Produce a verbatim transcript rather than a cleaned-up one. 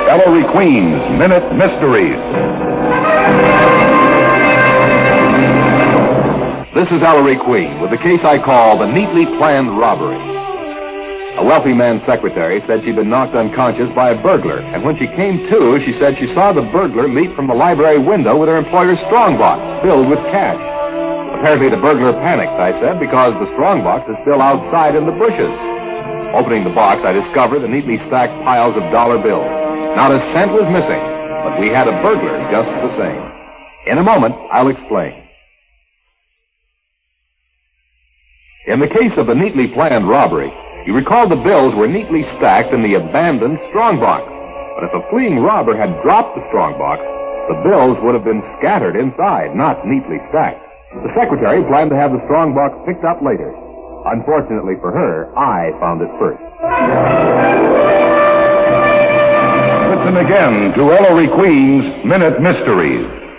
Ellery Queen's Minute Mysteries. This is Ellery Queen with the case I call the Neatly Planned Robbery. A wealthy man's secretary said she'd been knocked unconscious by a burglar, and when she came to, she said she saw the burglar leap from the library window with her employer's strongbox filled with cash. Apparently the burglar panicked, I said, because the strongbox is still outside in the bushes. Opening the box, I discovered the neatly stacked piles of dollar bills. Not a cent was missing, but we had a burglar just the same. In a moment, I'll explain. In the case of the neatly planned robbery, you recall the bills were neatly stacked in the abandoned strongbox. But if a fleeing robber had dropped the strongbox, the bills would have been scattered inside, not neatly stacked. The secretary planned to have the strongbox picked up later. Unfortunately for her, I found it first. Listen again to Ellery Queen's Minute Mysteries.